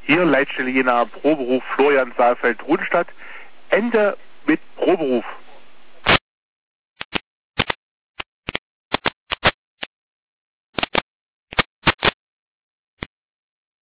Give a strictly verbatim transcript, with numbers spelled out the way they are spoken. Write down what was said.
Hier Leitstelle Jena, Proberuf Florian Saalfeld Rundstadt. Ende mit Proberuf.